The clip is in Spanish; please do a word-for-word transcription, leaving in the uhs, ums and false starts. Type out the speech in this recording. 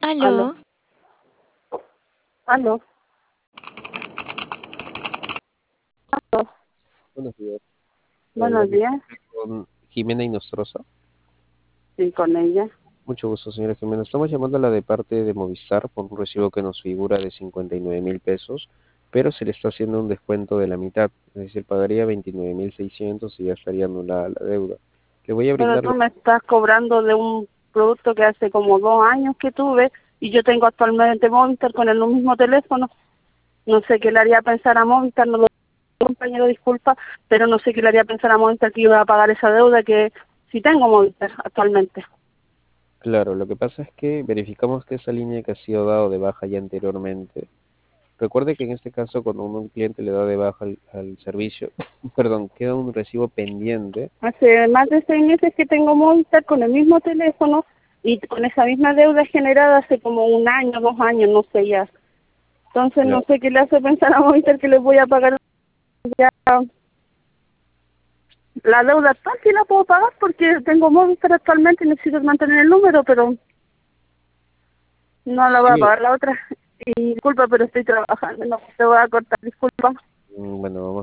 Aló, Aló, aló, aló. Buenos días. Buenos Hablamos días, con Jimena Inostroza. sí, con ella. Mucho gusto, señora Jimena. Estamos llamándola de parte de Movistar por un recibo que nos figura de cincuenta y nueve mil pesos, pero se le está haciendo un descuento de la mitad. Es decir, pagaría veintinueve mil seiscientos y ya estaría anulada la deuda. Le voy a Pero brindar... tú me estás cobrando de un producto que hace como dos años que tuve y yo tengo actualmente Movistar con el mismo teléfono. No sé qué le haría pensar a Movistar, no lo compañero, disculpa, pero no sé qué le haría pensar a Movistar que iba a pagar esa deuda que sí tengo Movistar actualmente. Claro, lo que pasa es que verificamos que esa línea que ha sido dado de baja ya anteriormente. Recuerde que en este caso, cuando uno- un cliente le da de baja al, al servicio, perdón, queda un recibo pendiente. Hace más de seis meses que tengo Movistar con el mismo teléfono y con esa misma deuda generada hace como un año, dos años, no sé ya. Entonces no Claro, sé qué le hace pensar a Movistar que les voy a pagar ya la deuda actual, sí la puedo pagar porque tengo Movistar actualmente y necesito mantener el número, pero no la voy a sí, pagar la otra. Y disculpa, pero estoy trabajando, no te voy a cortar, disculpa. mm, bueno, vamos